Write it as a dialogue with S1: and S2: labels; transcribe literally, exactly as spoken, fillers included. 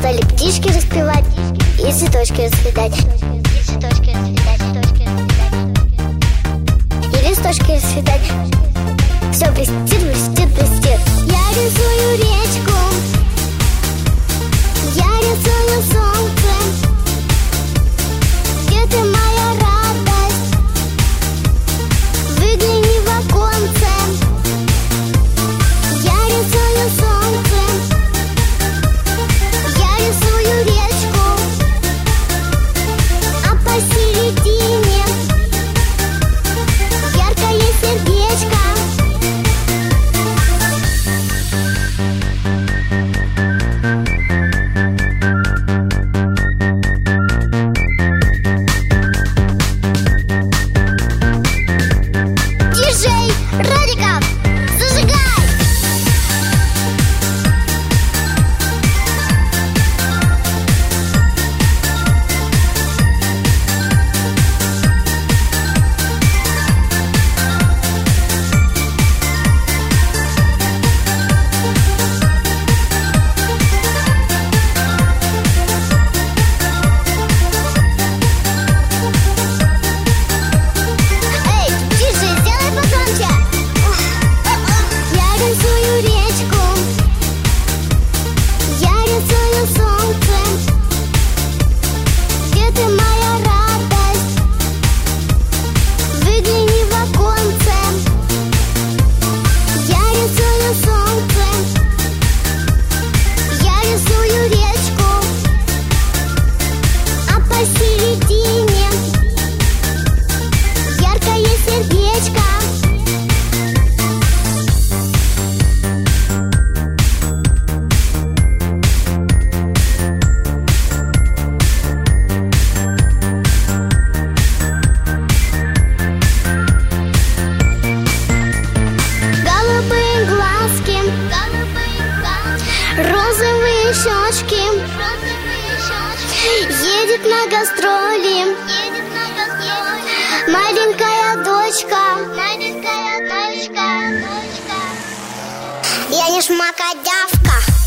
S1: Стали птички распевать и цветочки расцветать, и цветочки расцветать, цветочки расцветать, и листочки расцветать. Все блестит, блестит, блестит. Я рисую речку, я рисую солнце. Где ты, моя радость? Выгляни в оконце. Я рисую солнце, я рисую речку, а посередине яркое сердечко. Диджей Радиков, зажигай! Розовые щечки, едет на гастроли, маленькая дочка, маленькая дочка, я не шмакодявка.